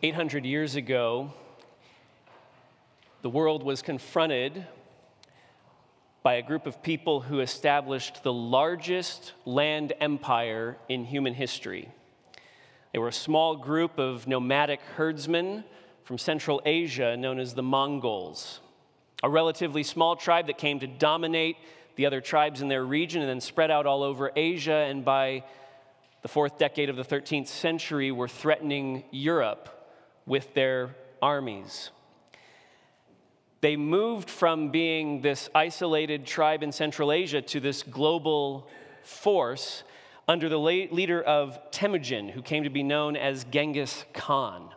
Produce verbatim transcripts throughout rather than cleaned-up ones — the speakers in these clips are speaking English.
eight hundred years ago, the world was confronted by a group of people who established the largest land empire in human history. They were a small group of nomadic herdsmen from Central Asia known as the Mongols, a relatively small tribe that came to dominate the other tribes in their region and then spread out all over Asia, and by the fourth decade of the thirteenth century were threatening Europe with their armies. They moved from being this isolated tribe in Central Asia to this global force under the leader of Temujin, who came to be known as Genghis Khan.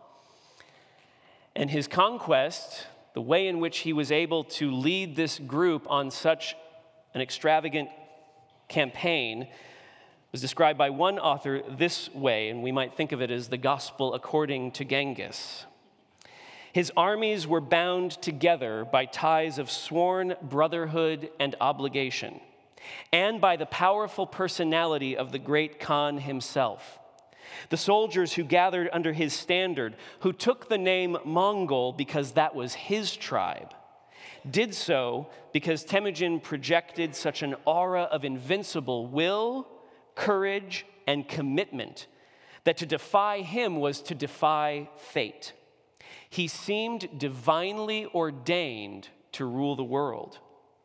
And his conquest, the way in which he was able to lead this group on such an extravagant campaign, was described by one author this way, and we might think of it as the gospel according to Genghis. His armies were bound together by ties of sworn brotherhood and obligation, and by the powerful personality of the great Khan himself. The soldiers who gathered under his standard, who took the name Mongol because that was his tribe, did so because Temujin projected such an aura of invincible will, courage, and commitment that to defy him was to defy fate. He seemed divinely ordained to rule the world.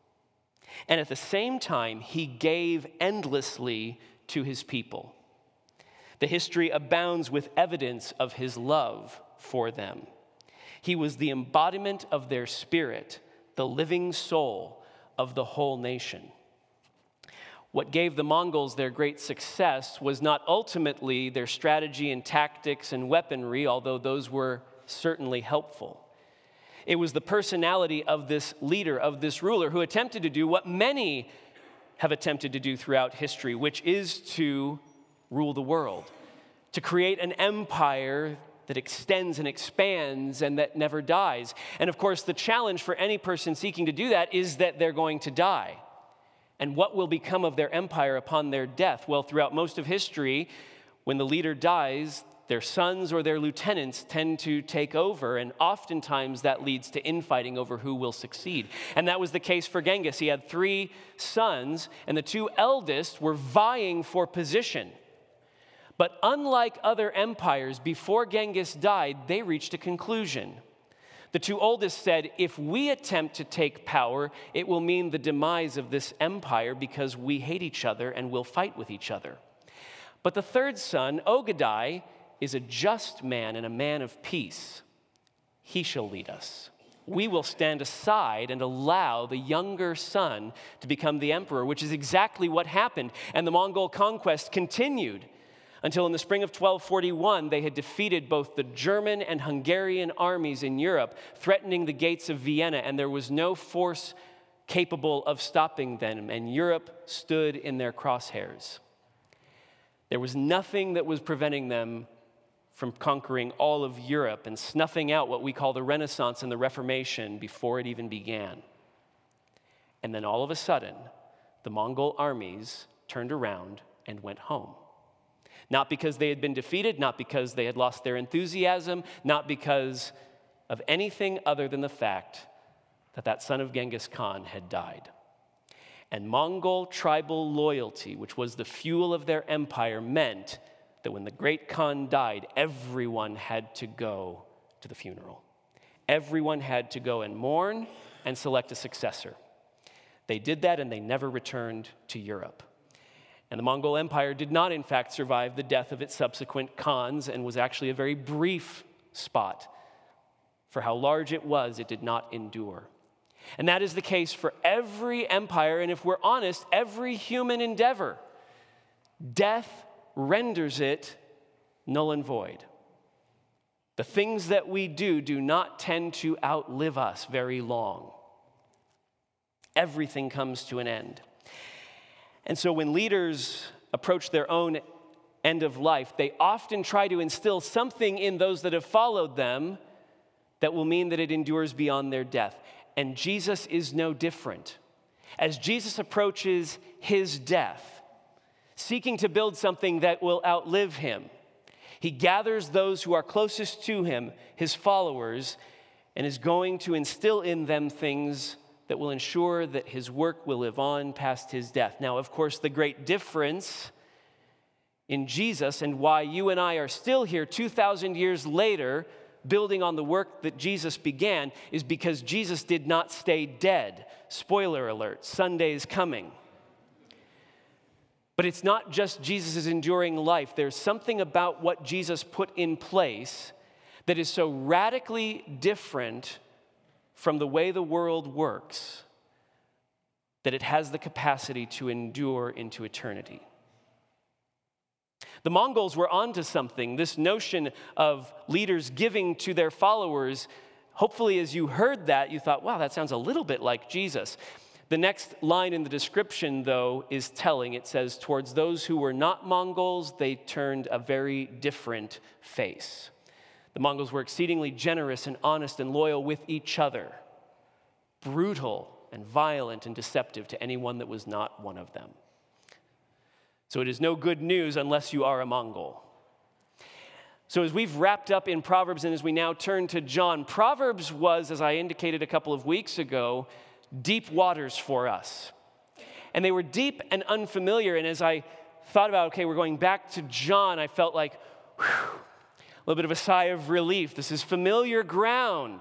And at the same time, he gave endlessly to his people. The history abounds with evidence of his love for them. He was the embodiment of their spirit, the living soul of the whole nation. What gave the Mongols their great success was not ultimately their strategy and tactics and weaponry, although those were certainly helpful. It was the personality of this leader, of this ruler, who attempted to do what many have attempted to do throughout history, which is to rule the world, to create an empire that extends and expands and that never dies. And of course, the challenge for any person seeking to do that is that they're going to die. And what will become of their empire upon their death? Well, throughout most of history, when the leader dies, their sons or their lieutenants tend to take over, and oftentimes that leads to infighting over who will succeed. And that was the case for Genghis. He had three sons, and the two eldest were vying for position. But unlike other empires, before Genghis died, they reached a conclusion. The two oldest said, if we attempt to take power, it will mean the demise of this empire because we hate each other and will fight with each other. But the third son, Ogadai, is a just man and a man of peace. He shall lead us. We will stand aside and allow the younger son to become the emperor, which is exactly what happened. And the Mongol conquest continued until in the spring of twelve forty-one, they had defeated both the German and Hungarian armies in Europe, threatening the gates of Vienna, and there was no force capable of stopping them, and Europe stood in their crosshairs. There was nothing that was preventing them from conquering all of Europe and snuffing out what we call the Renaissance and the Reformation before it even began. And then all of a sudden, the Mongol armies turned around and went home. Not because they had been defeated, not because they had lost their enthusiasm, not because of anything other than the fact that that son of Genghis Khan had died. And Mongol tribal loyalty, which was the fuel of their empire, meant that when the great Khan died, everyone had to go to the funeral. Everyone had to go and mourn and select a successor. They did that, and they never returned to Europe. And the Mongol Empire did not, in fact, survive the death of its subsequent Khans, and was actually a very brief spot. For how large it was, it did not endure. And that is the case for every empire, and if we're honest, every human endeavor. Death renders it null and void. The things that we do do not tend to outlive us very long. Everything comes to an end. And so when leaders approach their own end of life, they often try to instill something in those that have followed them that will mean that it endures beyond their death. And Jesus is no different. As Jesus approaches his death, seeking to build something that will outlive him, He gathers those who are closest to him, his followers, and is going to instill in them things that will ensure that his work will live on past his death. Now, of course, the great difference in Jesus and why you and I are still here two thousand years later, building on the work that Jesus began, is because Jesus did not stay dead. Spoiler alert, Sunday's coming. But it's not just Jesus' enduring life. There's something about what Jesus put in place that is so radically different from the way the world works that it has the capacity to endure into eternity. The Mongols were onto something, this notion of leaders giving to their followers. Hopefully, as you heard that, you thought, wow, that sounds a little bit like Jesus. The next line in the description, though, is telling. It says, towards those who were not Mongols, they turned a very different face. The Mongols were exceedingly generous and honest and loyal with each other, brutal and violent and deceptive to anyone that was not one of them. So it is no good news unless you are a Mongol. So as we've wrapped up in Proverbs and as we now turn to John, Proverbs was, as I indicated a couple of weeks ago, deep waters for us. And they were deep and unfamiliar. And as I thought about, okay, we're going back to John, I felt like, whew, a little bit of a sigh of relief. This is familiar ground.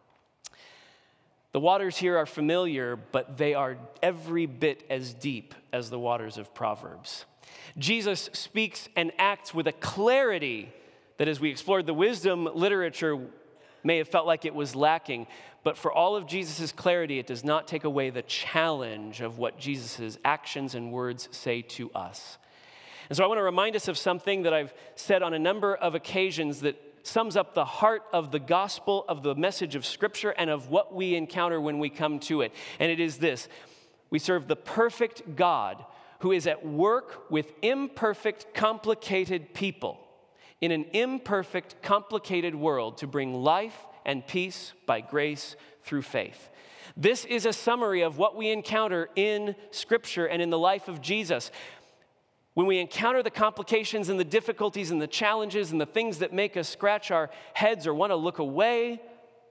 The waters here are familiar, but they are every bit as deep as the waters of Proverbs. Jesus speaks and acts with a clarity that, as we explored the wisdom literature, may have felt like it was lacking. But for all of Jesus' clarity, it does not take away the challenge of what Jesus' actions and words say to us. And so I want to remind us of something that I've said on a number of occasions that sums up the heart of the gospel, of the message of Scripture, and of what we encounter when we come to it. And it is this: we serve the perfect God who is at work with imperfect, complicated people in an imperfect, complicated world to bring life and peace by grace through faith. This is a summary of what we encounter in Scripture and in the life of Jesus. When we encounter the complications and the difficulties and the challenges and the things that make us scratch our heads or want to look away,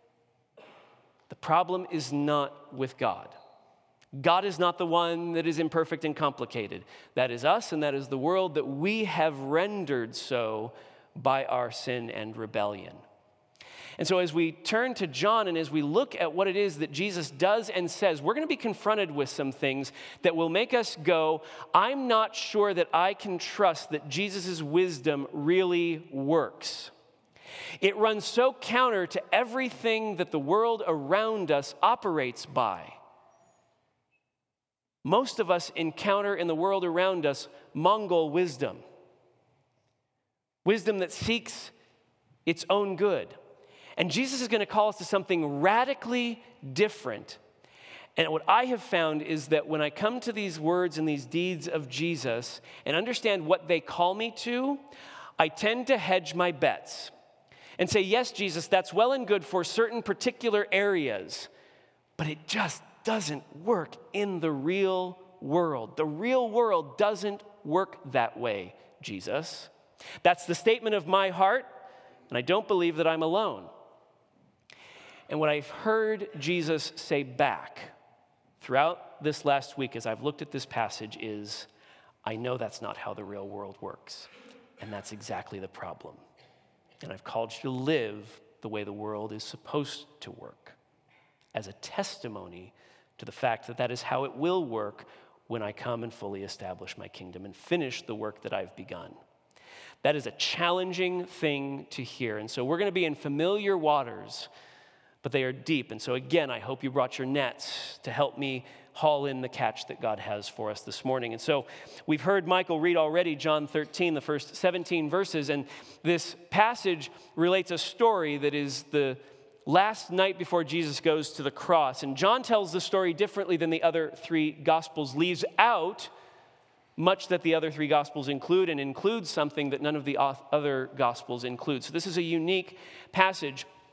the problem is not with God. God is not the one that is imperfect and complicated. That is us, and that is the world that we have rendered so by our sin and rebellion. And so as we turn to John and as we look at what it is that Jesus does and says, we're going to be confronted with some things that will make us go, I'm not sure that I can trust that Jesus' wisdom really works. It runs so counter to everything that the world around us operates by. Most of us encounter in the world around us Mongol wisdom. Wisdom that seeks its own good. And Jesus is going to call us to something radically different. And what I have found is that when I come to these words and these deeds of Jesus and understand what they call me to, I tend to hedge my bets and say, yes, Jesus, that's well and good for certain particular areas, but it just doesn't work in the real world. The real world doesn't work that way, Jesus. That's the statement of my heart, and I don't believe that I'm alone. And what I've heard Jesus say back throughout this last week as I've looked at this passage is, I know that's not how the real world works. And that's exactly the problem. And I've called you to live the way the world is supposed to work as a testimony to the fact that that is how it will work when I come and fully establish my kingdom and finish the work that I've begun. That is a challenging thing to hear. And so we're going to be in familiar waters, but they are deep. And so again, I hope you brought your nets to help me haul in the catch that God has for us this morning. And so we've heard Michael read already John thirteen, the first seventeen verses, and this passage relates a story that is the last night before Jesus goes to the cross. And John tells the story differently than the other three Gospels, leaves out much that the other three Gospels include, and includes something that none of the other Gospels include. So this is a unique passage.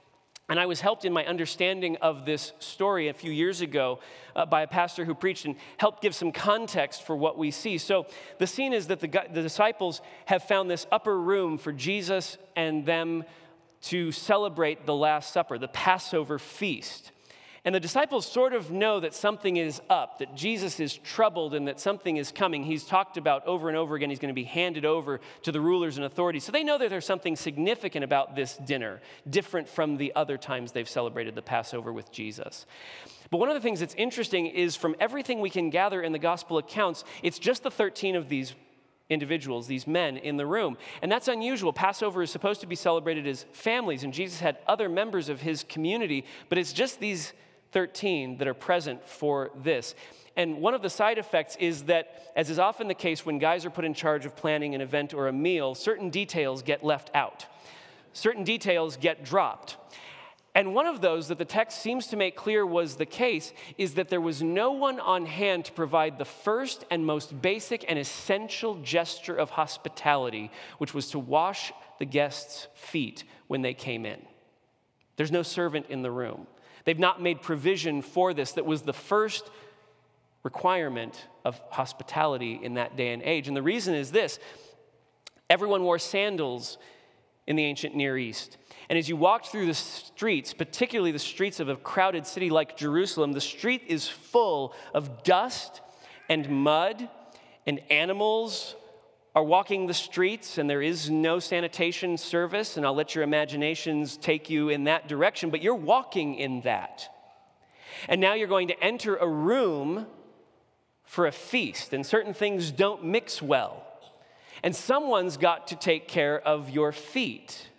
And I was helped in my understanding of this story a few years ago uh, by a pastor who preached and helped give some context for what we see. So the scene is that the, the disciples have found this upper room for Jesus and them to celebrate the Last Supper, the Passover feast. And the disciples sort of know that something is up, that Jesus is troubled and that something is coming. He's talked about over and over again, he's going to be handed over to the rulers and authorities. So they know that there's something significant about this dinner, different from the other times they've celebrated the Passover with Jesus. But one of the things that's interesting is from everything we can gather in the gospel accounts, it's just the thirteen of these individuals, these men in the room. And that's unusual. Passover is supposed to be celebrated as families, and Jesus had other members of his community, but it's just these thirteen that are present for this. And one of the side effects is that, as is often the case when guys are put in charge of planning an event or a meal, certain details get left out. Certain details get dropped. And one of those that the text seems to make clear was the case is that there was no one on hand to provide the first and most basic and essential gesture of hospitality, which was to wash the guests' feet when they came in. There's no servant in the room. They've not made provision for this. That was the first requirement of hospitality in that day and age. And the reason is this: everyone wore sandals in the ancient Near East. And as you walked through the streets, particularly the streets of a crowded city like Jerusalem, the street is full of dust and mud, and animals are walking the streets, and there is no sanitation service, and I'll let your imaginations take you in that direction, but you're walking in that. And now you're going to enter a room for a feast, and certain things don't mix well. And someone's got to take care of your feet.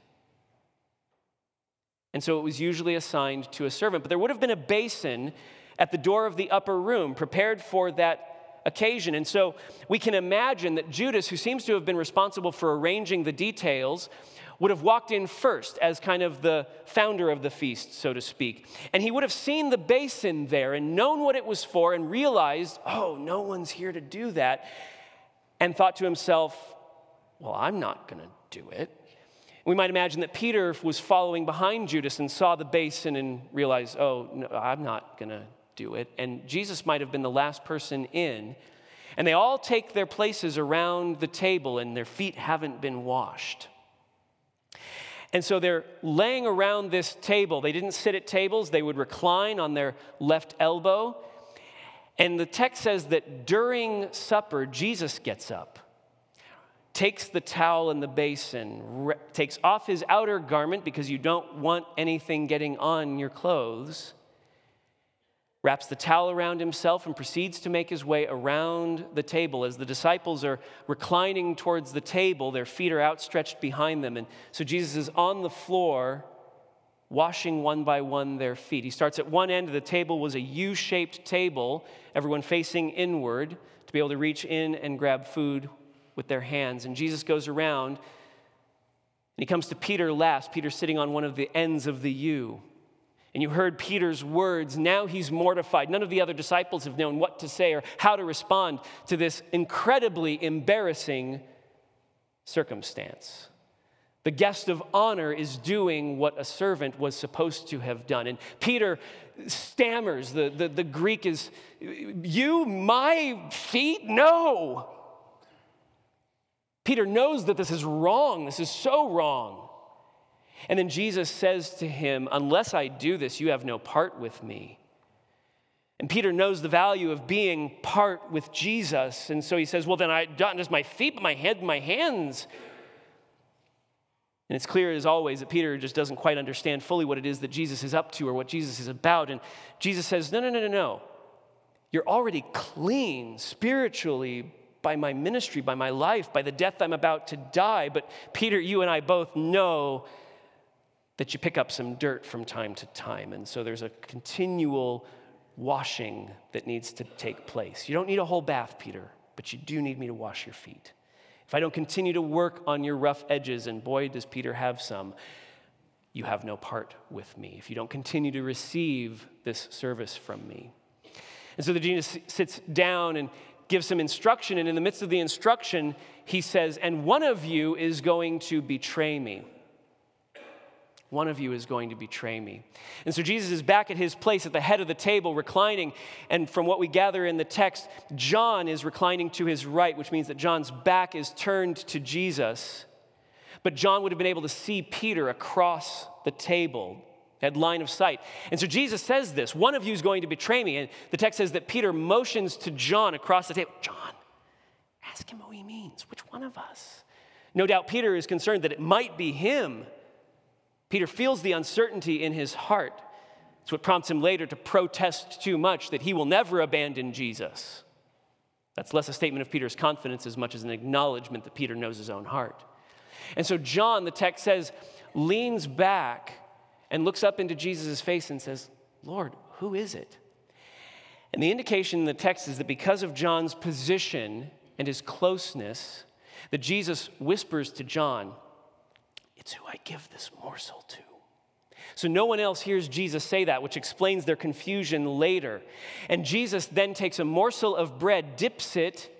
And so it was usually assigned to a servant. But there would have been a basin at the door of the upper room prepared for that occasion. And so we can imagine that Judas, who seems to have been responsible for arranging the details, would have walked in first as kind of the founder of the feast, so to speak. And he would have seen the basin there and known what it was for and realized, oh, no one's here to do that, and thought to himself, well, I'm not going to do it. We might imagine that Peter was following behind Judas and saw the basin and realized, oh, no, I'm not going to do it. And Jesus might have been the last person in. And they all take their places around the table, and their feet haven't been washed. And so they're laying around this table. They didn't sit at tables. They would recline on their left elbow. And the text says that during supper, Jesus gets up, takes the towel and the basin, re- takes off his outer garment because you don't want anything getting on your clothes, wraps the towel around himself and proceeds to make his way around the table. As the disciples are reclining towards the table, their feet are outstretched behind them. And so Jesus is on the floor washing one by one their feet. He starts at one end of the table was a U-shaped table, everyone facing inward to be able to reach in and grab food with their hands. And Jesus goes around and he comes to Peter last, Peter sitting on one of the ends of the U. And you heard Peter's words. Now he's mortified. None of the other disciples have known what to say or how to respond to this incredibly embarrassing circumstance. The guest of honor is doing what a servant was supposed to have done. And Peter stammers. The, the, the Greek is, you, my feet? No. Peter knows that this is wrong. This is so wrong. And then Jesus says to him, unless I do this, you have no part with me. And Peter knows the value of being part with Jesus. And so he says, well, then I not just my feet, but my head and my hands. And it's clear as always that Peter just doesn't quite understand fully what it is that Jesus is up to or what Jesus is about. And Jesus says, no, no, no, no, no. You're already clean spiritually by my ministry, by my life, by the death I'm about to die. But Peter, you and I both know that you pick up some dirt from time to time. And so there's a continual washing that needs to take place. You don't need a whole bath, Peter, but you do need me to wash your feet. If I don't continue to work on your rough edges, and boy, does Peter have some, you have no part with me. If you don't continue to receive this service from me. And so the Jesus sits down and gives some instruction, and in the midst of the instruction, he says, and one of you is going to betray me. One of you is going to betray me. And so Jesus is back at his place at the head of the table, reclining. And from what we gather in the text, John is reclining to his right, which means that John's back is turned to Jesus. But John would have been able to see Peter across the table, had line of sight. And so Jesus says this, one of you is going to betray me. And the text says that Peter motions to John across the table. John, ask him what he means. Which one of us? No doubt Peter is concerned that it might be him. Peter feels the uncertainty in his heart. It's what prompts him later to protest too much that he will never abandon Jesus. That's less a statement of Peter's confidence as much as an acknowledgement that Peter knows his own heart. And so John, the text says, leans back and looks up into Jesus' face and says, Lord, who is it? And the indication in the text is that because of John's position and his closeness, that Jesus whispers to John, it's who I give this morsel to. So no one else hears Jesus say that, which explains their confusion later. And Jesus then takes a morsel of bread, dips it,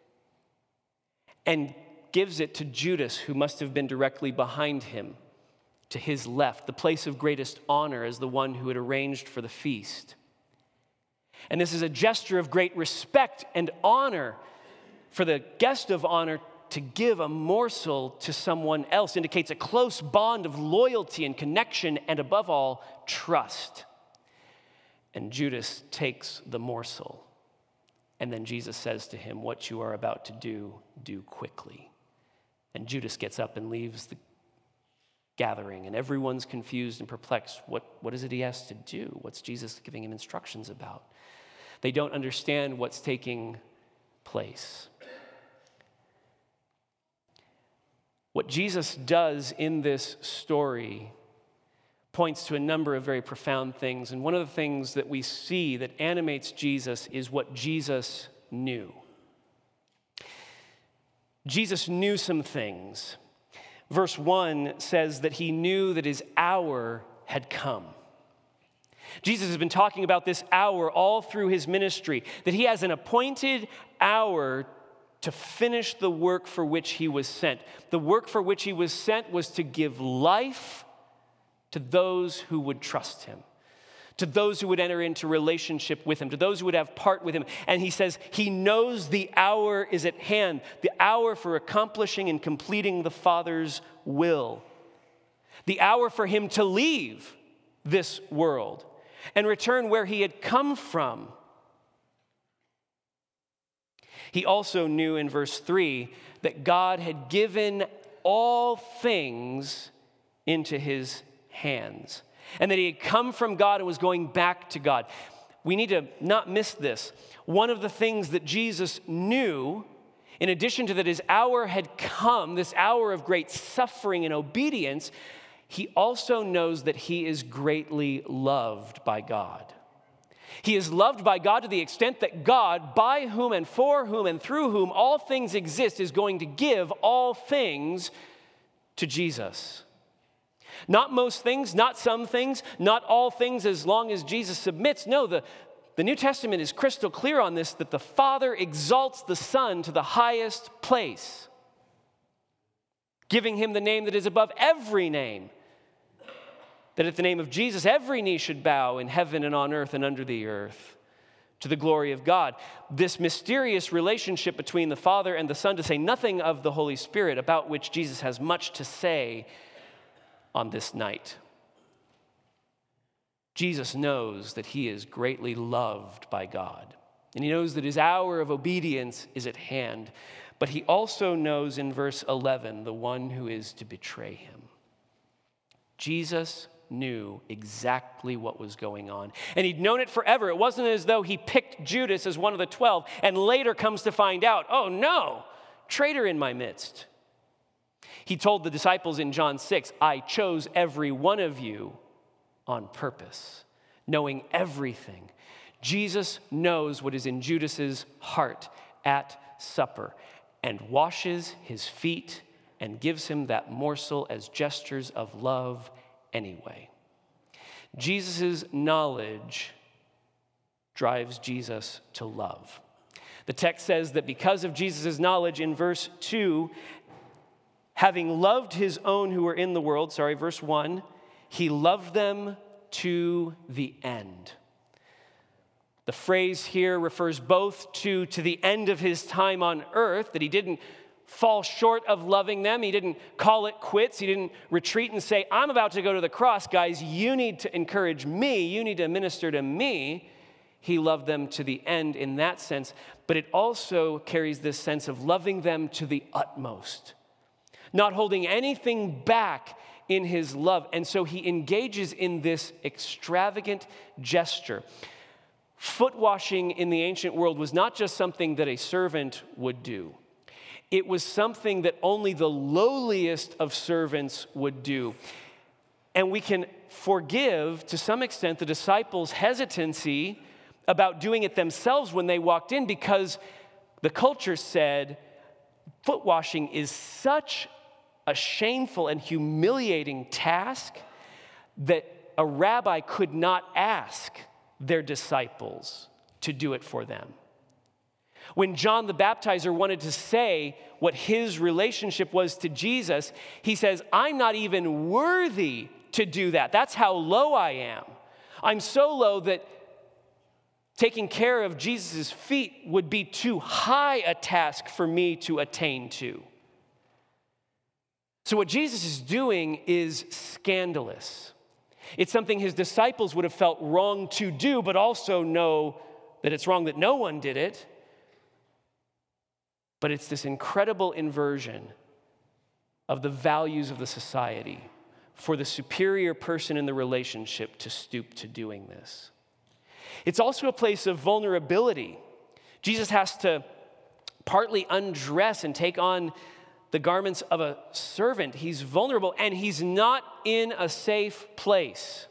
and gives it to Judas, who must have been directly behind him, to his left, the place of greatest honor as the one who had arranged for the feast. And this is a gesture of great respect and honor for the guest of honor. To give a morsel to someone else indicates a close bond of loyalty and connection, and above all, trust. And Judas takes the morsel. And then Jesus says to him, what you are about to do, do quickly. And Judas gets up and leaves the gathering, and everyone's confused and perplexed. What, what is it he has to do? What's Jesus giving him instructions about? They don't understand what's taking place. What Jesus does in this story points to a number of very profound things. And one of the things that we see that animates Jesus is what Jesus knew. Jesus knew some things. Verse one says that he knew that his hour had come. Jesus has been talking about this hour all through his ministry, that he has an appointed hour to finish the work for which he was sent. The work for which he was sent was to give life to those who would trust him, to those who would enter into relationship with him, to those who would have part with him. And he says he knows the hour is at hand, the hour for accomplishing and completing the Father's will, the hour for him to leave this world and return where he had come from. He also knew in verse three that God had given all things into his hands, and that he had come from God and was going back to God. We need to not miss this. One of the things that Jesus knew, in addition to that his hour had come, this hour of great suffering and obedience, he also knows that he is greatly loved by God. He is loved by God to the extent that God, by whom and for whom and through whom all things exist, is going to give all things to Jesus. Not most things, not some things, not all things as long as Jesus submits. No, the, the New Testament is crystal clear on this, that the Father exalts the Son to the highest place, giving him the name that is above every name. That at the name of Jesus, every knee should bow in heaven and on earth and under the earth to the glory of God. This mysterious relationship between the Father and the Son, to say nothing of the Holy Spirit, about which Jesus has much to say on this night. Jesus knows that he is greatly loved by God, and he knows that his hour of obedience is at hand. But he also knows in verse eleven the one who is to betray him. Jesus knew exactly what was going on. And he'd known it forever. It wasn't as though he picked Judas as one of the twelve and later comes to find out, oh no, traitor in my midst. He told the disciples in John six, I chose every one of you on purpose, knowing everything. Jesus knows what is in Judas's heart at supper and washes his feet and gives him that morsel as gestures of love anyway. Jesus' knowledge drives Jesus to love. The text says that because of Jesus' knowledge in verse two, having loved his own who were in the world, sorry, verse one, He loved them to the end. The phrase here refers both to, to the end of his time on earth, that he didn't fall short of loving them. He didn't call it quits. He didn't retreat and say, I'm about to go to the cross, guys. You need to encourage me. You need to minister to me. He loved them to the end in that sense, but it also carries this sense of loving them to the utmost, not holding anything back in his love. And so he engages in this extravagant gesture. Foot washing in the ancient world was not just something that a servant would do. It was something that only the lowliest of servants would do. And we can forgive, to some extent, the disciples' hesitancy about doing it themselves when they walked in, because the culture said foot washing is such a shameful and humiliating task that a rabbi could not ask their disciples to do it for them. When John the Baptizer wanted to say what his relationship was to Jesus, he says, I'm not even worthy to do that. That's how low I am. I'm so low that taking care of Jesus' feet would be too high a task for me to attain to. So what Jesus is doing is scandalous. It's something his disciples would have felt wrong to do, but also know that it's wrong that no one did it. But it's this incredible inversion of the values of the society for the superior person in the relationship to stoop to doing this. It's also a place of vulnerability. Jesus has to partly undress and take on the garments of a servant. He's vulnerable, and he's not in a safe place.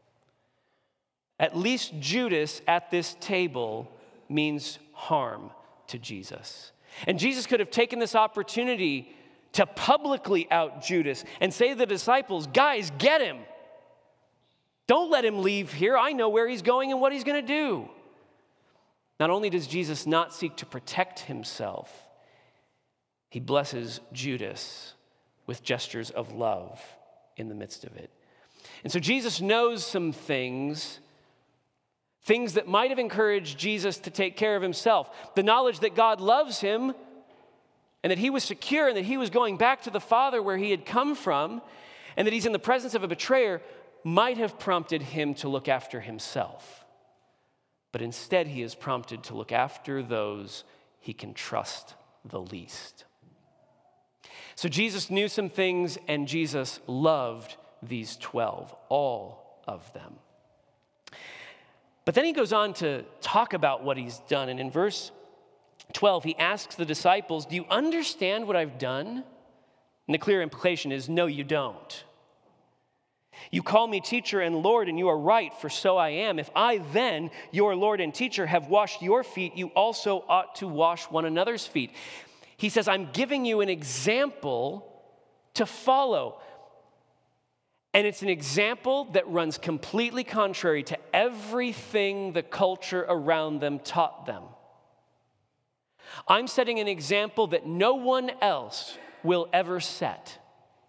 At least Judas at this table means harm to Jesus. And Jesus could have taken this opportunity to publicly out Judas and say to the disciples, guys, get him. Don't let him leave here. I know where he's going and what he's going to do. Not only does Jesus not seek to protect himself, he blesses Judas with gestures of love in the midst of it. And so Jesus knows some things, things that might have encouraged Jesus to take care of himself. The knowledge that God loves him and that he was secure and that he was going back to the Father where he had come from and that he's in the presence of a betrayer might have prompted him to look after himself. But instead, he is prompted to look after those he can trust the least. So Jesus knew some things, and Jesus loved these twelve, all of them. But then he goes on to talk about what he's done. And in verse twelve, he asks the disciples, do you understand what I've done? And the clear implication is, no, you don't. You call me teacher and Lord, and you are right, for so I am. If I then, your Lord and teacher, have washed your feet, you also ought to wash one another's feet. He says, I'm giving you an example to follow. And it's an example that runs completely contrary to everything the culture around them taught them. I'm setting an example that no one else will ever set.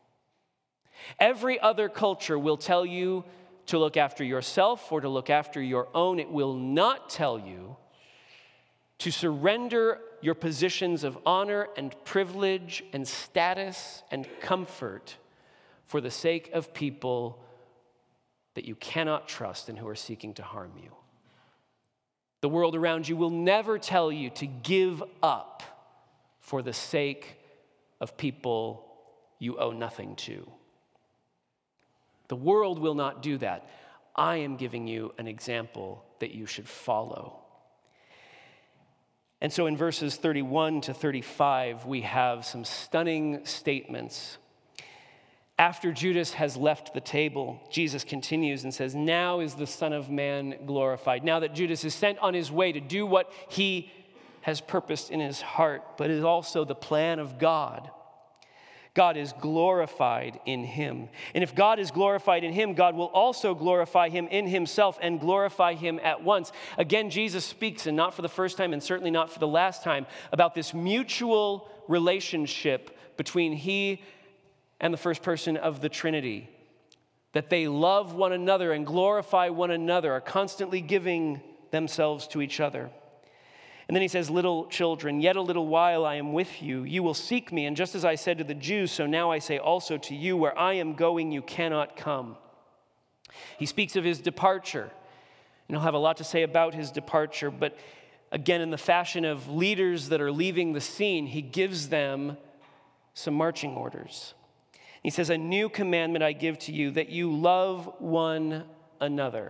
Every other culture will tell you to look after yourself or to look after your own. It will not tell you to surrender your positions of honor and privilege and status and comfort for the sake of people that you cannot trust and who are seeking to harm you. The world around you will never tell you to give up for the sake of people you owe nothing to. The world will not do that. I am giving you an example that you should follow. And so in verses thirty-one to thirty-five, we have some stunning statements. After Judas has left the table, Jesus continues and says, now is the Son of Man glorified. Now that Judas is sent on his way to do what he has purposed in his heart, but is also the plan of God. God is glorified in him. And if God is glorified in him, God will also glorify him in himself and glorify him at once. Again, Jesus speaks, and not for the first time and certainly not for the last time, about this mutual relationship between he and the first person of the Trinity. that they love one another and glorify one another, are constantly giving themselves to each other. And then he says, little children, yet a little while I am with you. You will seek me, and just as I said to the Jews, so now I say also to you, where I am going, you cannot come. He speaks of his departure, and he'll have a lot to say about his departure, but again, in the fashion of leaders that are leaving the scene, he gives them some marching orders. He says, a new commandment I give to you, that you love one another.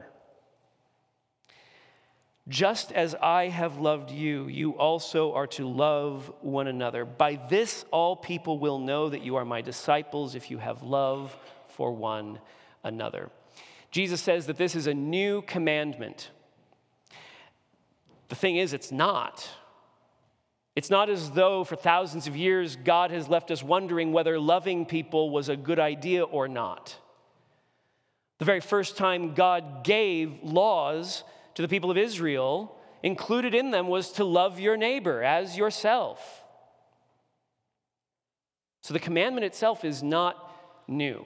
Just as I have loved you, you also are to love one another. By this, all people will know that you are my disciples if you have love for one another. Jesus says that this is a new commandment. The thing is, it's not. It's not as though for thousands of years God has left us wondering whether loving people was a good idea or not. The very first time God gave laws to the people of Israel, included in them was to love your neighbor as yourself. So the commandment itself is not new.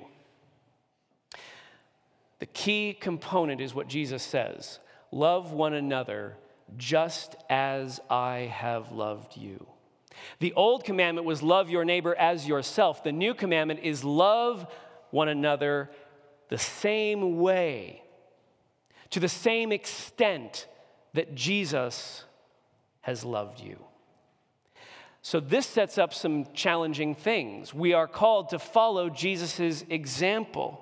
The key component is what Jesus says: love one another just as I have loved you. The old commandment was love your neighbor as yourself. The new commandment is love one another the same way, to the same extent that Jesus has loved you. So this sets up some challenging things. We are called to follow Jesus' example.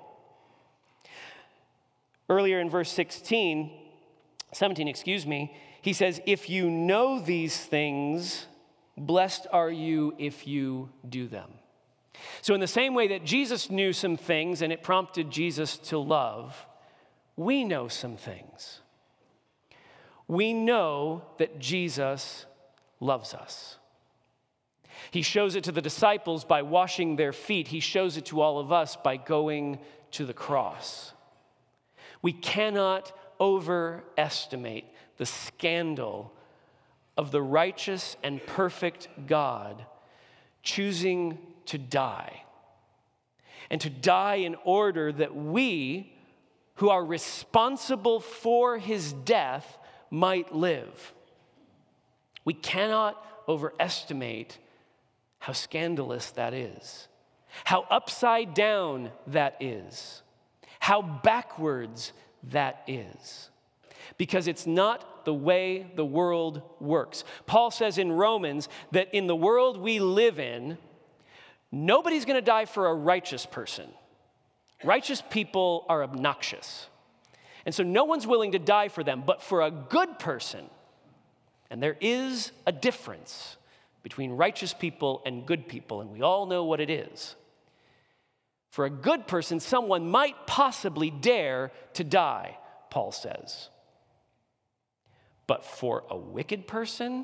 Earlier in verse sixteen, seventeen, excuse me, he says, if you know these things, blessed are you if you do them. So in the same way that Jesus knew some things and it prompted Jesus to love, we know some things. We know that Jesus loves us. He shows it to the disciples by washing their feet. He shows it to all of us by going to the cross. We cannot overestimate the scandal of the righteous and perfect God choosing to die. And to die in order that we, who are responsible for his death, might live. We cannot overestimate how scandalous that is, how upside down that is, how backwards that is, because it's not the way the world works. Paul says in Romans that in the world we live in, nobody's going to die for a righteous person. Righteous people are obnoxious. And so no one's willing to die for them, but for a good person, and there is a difference between righteous people and good people, and we all know what it is. For a good person, someone might possibly dare to die, Paul says. But for a wicked person,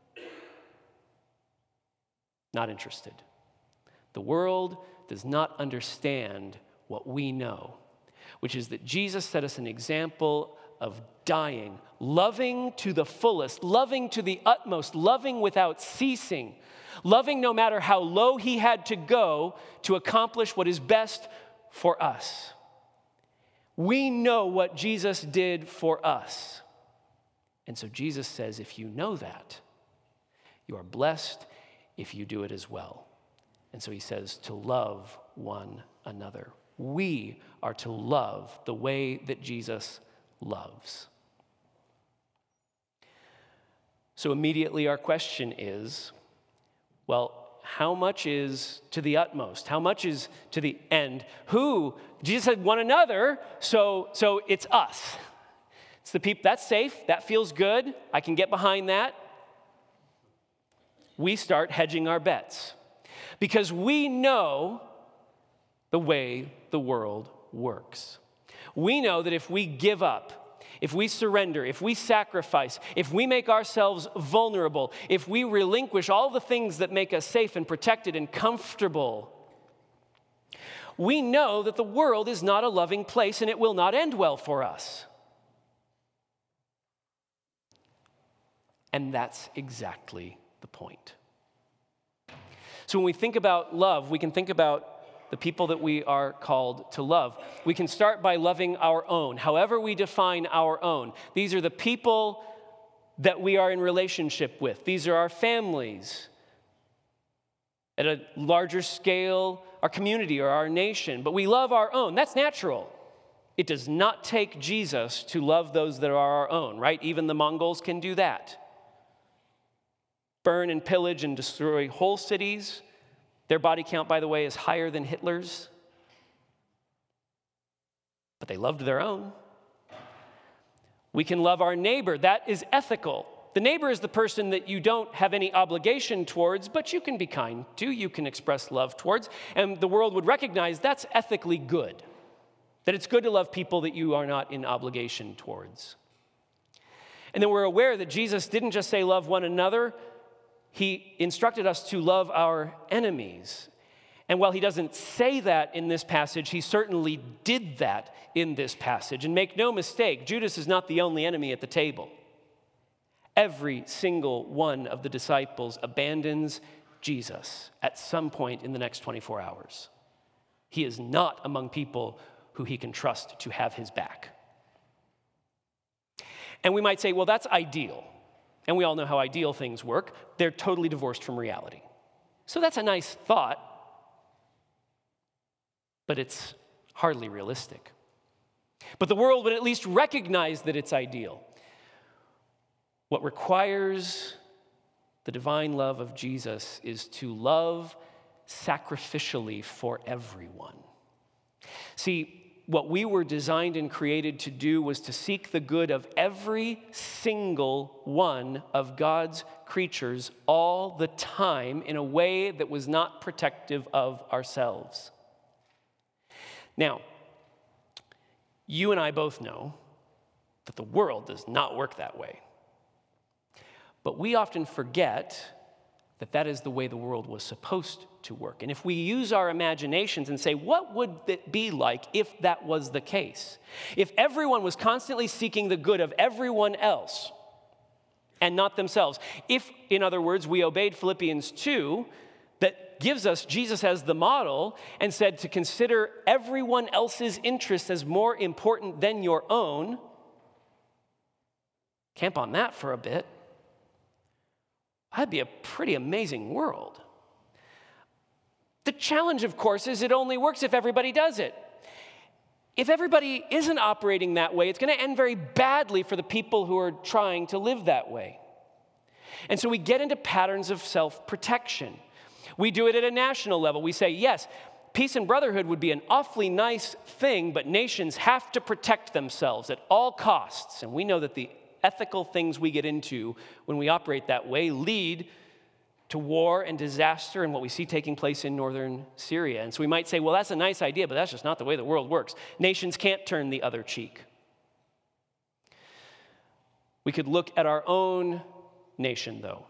not interested. The world does not understand what we know, which is that Jesus set us an example of dying, loving to the fullest, loving to the utmost, loving without ceasing, loving no matter how low he had to go to accomplish what is best for us. We know what Jesus did for us. And so Jesus says, if you know that, you are blessed if you do it as well. And so he says to love one another. We are to love the way that Jesus loves. So immediately our question is, well, how much is to the utmost? How much is to the end? Who? Jesus said one another, so, so it's us. It's the people. That's safe. That feels good. I can get behind that. We start hedging our bets because we know the way the world works. We know that if we give up, if we surrender, if we sacrifice, if we make ourselves vulnerable, if we relinquish all the things that make us safe and protected and comfortable, we know that the world is not a loving place and it will not end well for us. And that's exactly the point. So when we think about love, we can think about the people that we are called to love. We can start by loving our own, however we define our own. These are the people that we are in relationship with. These are our families. At a larger scale, our community or our nation. But we love our own. That's natural. It does not take Jesus to love those that are our own, right? Even the Mongols can do that. Burn and pillage and destroy whole cities. Their body count, by the way, is higher than Hitler's. But they loved their own. We can love our neighbor. That is ethical. The neighbor is the person that you don't have any obligation towards, but you can be kind to, you can express love towards, and the world would recognize that's ethically good, that it's good to love people that you are not in obligation towards. And then we're aware that Jesus didn't just say love one another, he instructed us to love our enemies. And while he doesn't say that in this passage, he certainly did that in this passage. And make no mistake, Judas is not the only enemy at the table. Every single one of the disciples abandons Jesus at some point in the next twenty-four hours. He is not among people who he can trust to have his back. And we might say, well, that's ideal. And we all know how ideal things work. They're totally divorced from reality. So that's a nice thought, but it's hardly realistic. But the world would at least recognize that it's ideal. What requires the divine love of Jesus is to love sacrificially for everyone. See, what we were designed and created to do was to seek the good of every single one of God's creatures all the time in a way that was not protective of ourselves. Now, you and I both know that the world does not work that way. But we often forget that that is the way the world was supposed to work. And if we use our imaginations and say, what would it be like if that was the case? If everyone was constantly seeking the good of everyone else and not themselves. If, in other words, we obeyed Philippians two, that gives us Jesus as the model and said to consider everyone else's interests as more important than your own. Camp on that for a bit. That'd be a pretty amazing world. The challenge, of course, is it only works if everybody does it. If everybody isn't operating that way, it's going to end very badly for the people who are trying to live that way. And so we get into patterns of self-protection. We do it at a national level. We say, yes, peace and brotherhood would be an awfully nice thing, but nations have to protect themselves at all costs. And we know that the ethical things we get into when we operate that way lead to war and disaster and what we see taking place in northern Syria. And so we might say, well, that's a nice idea, but that's just not the way the world works. Nations can't turn the other cheek. We could look at our own nation, though.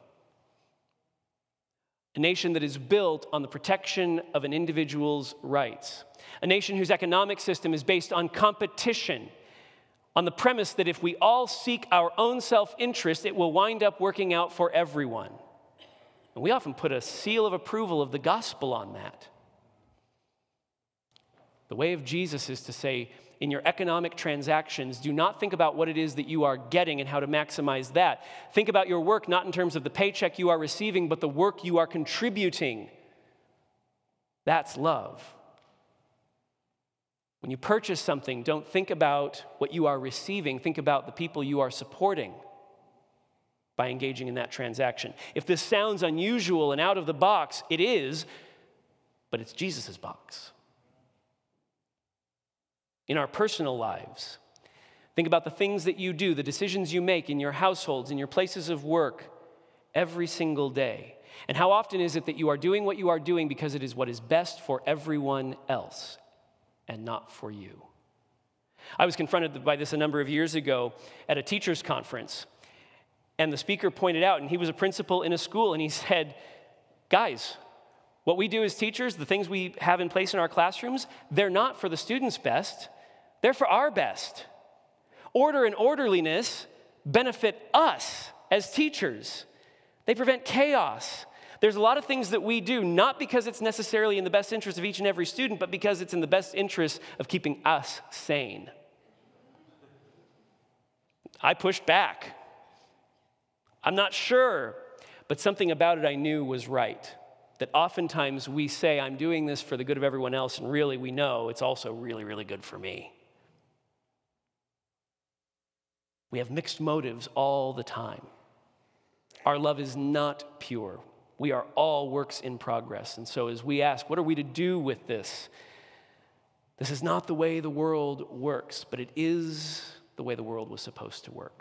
A nation that is built on the protection of an individual's rights. A nation whose economic system is based on competition, on the premise that if we all seek our own self-interest, it will wind up working out for everyone. And we often put a seal of approval of the gospel on that. The way of Jesus is to say, in your economic transactions, do not think about what it is that you are getting and how to maximize that. Think about your work not in terms of the paycheck you are receiving, but the work you are contributing. That's love. When you purchase something, don't think about what you are receiving. Think about the people you are supporting by engaging in that transaction. If this sounds unusual and out of the box, it is, but it's Jesus' box. In our personal lives, think about the things that you do, the decisions you make in your households, in your places of work, every single day. And how often is it that you are doing what you are doing because it is what is best for everyone else and not for you? I was confronted by this a number of years ago at a teachers' conference, and the speaker pointed out, and he was a principal in a school, and he said, guys, what we do as teachers, the things we have in place in our classrooms, they're not for the students' best, they're for our best. Order and orderliness benefit us as teachers. They prevent chaos. There's a lot of things that we do, not because it's necessarily in the best interest of each and every student, but because it's in the best interest of keeping us sane. I pushed back. I'm not sure, but something about it I knew was right. That oftentimes we say, I'm doing this for the good of everyone else, and really we know it's also really, really good for me. We have mixed motives all the time. Our love is not pure. We are all works in progress. And so as we ask, what are we to do with this? This is not the way the world works, but it is the way the world was supposed to work.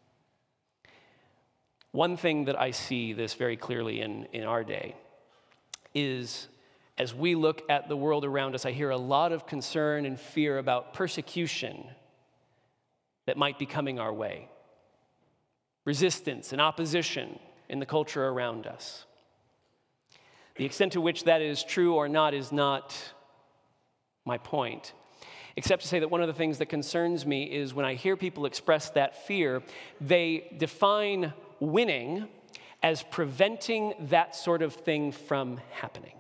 One thing that I see this very clearly in, in our day is as we look at the world around us, I hear a lot of concern and fear about persecution that might be coming our way. Resistance and opposition in the culture around us. The extent to which that is true or not is not my point, except to say that one of the things that concerns me is when I hear people express that fear, they define winning as preventing that sort of thing from happening.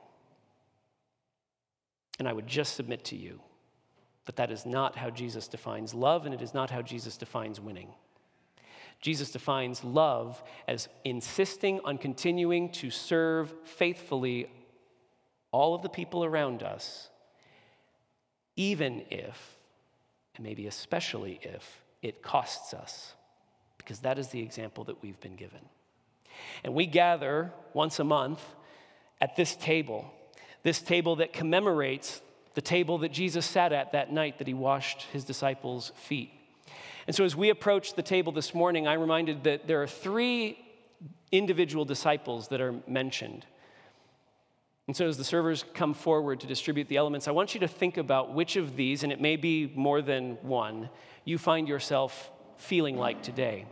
And I would just submit to you that that is not how Jesus defines love, and it is not how Jesus defines winning. Jesus defines love as insisting on continuing to serve faithfully all of the people around us, even if, and maybe especially if, it costs us, because that is the example that we've been given. And we gather once a month at this table, this table that commemorates the table that Jesus sat at that night that he washed his disciples' feet. And so as we approach the table this morning, I'm reminded that there are three individual disciples that are mentioned. And so as the servers come forward to distribute the elements, I want you to think about which of these, and it may be more than one, you find yourself feeling like today.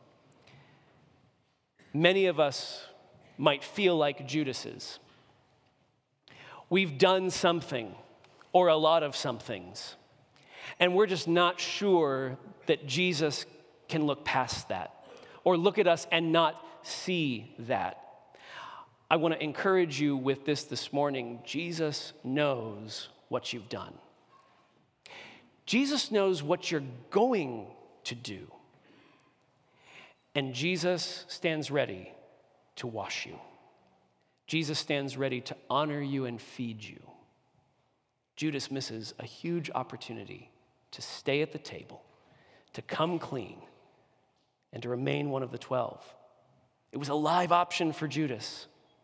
Many of us might feel like Judas's. We've done something or a lot of some things, and we're just not sure that Jesus can look past that or look at us and not see that. I want to encourage you with this this morning. Jesus knows what you've done. Jesus knows what you're going to do. And Jesus stands ready to wash you. Jesus stands ready to honor you and feed you. Judas misses a huge opportunity to stay at the table, to come clean, and to remain one of the twelve. It was a live option for Judas.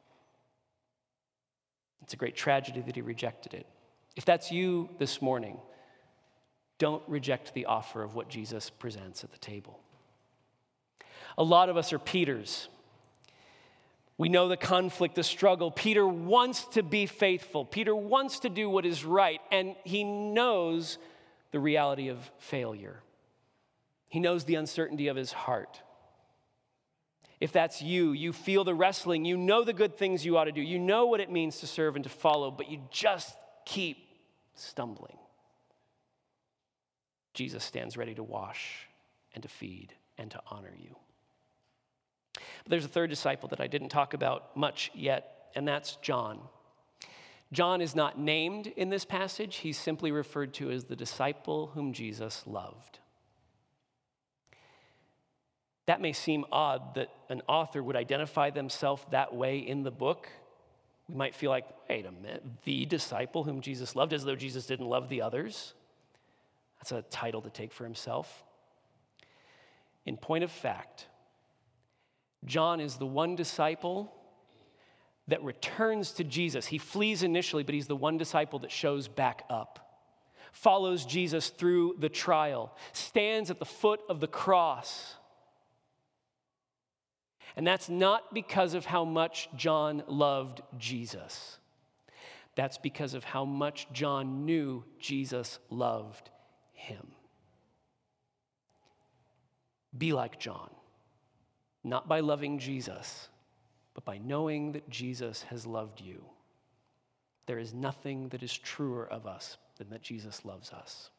It's a great tragedy that he rejected it. If that's you this morning, don't reject the offer of what Jesus presents at the table. A lot of us are Peters. We know the conflict, the struggle. Peter wants to be faithful. Peter wants to do what is right, and he knows the reality of failure. He knows the uncertainty of his heart. If that's you, you feel the wrestling, you know the good things you ought to do, you know what it means to serve and to follow, but you just keep stumbling. Jesus stands ready to wash and to feed and to honor you. But there's a third disciple that I didn't talk about much yet, and that's John. John is not named in this passage. He's simply referred to as the disciple whom Jesus loved. That may seem odd that an author would identify themselves that way in the book. We might feel like, wait a minute, the disciple whom Jesus loved, as though Jesus didn't love the others. That's a title to take for himself. In point of fact, John is the one disciple that returns to Jesus. He flees initially, but he's the one disciple that shows back up, follows Jesus through the trial, stands at the foot of the cross. And that's not because of how much John loved Jesus. That's because of how much John knew Jesus loved him. Be like John, not by loving Jesus, but by knowing that Jesus has loved you. There is nothing that is truer of us than that Jesus loves us.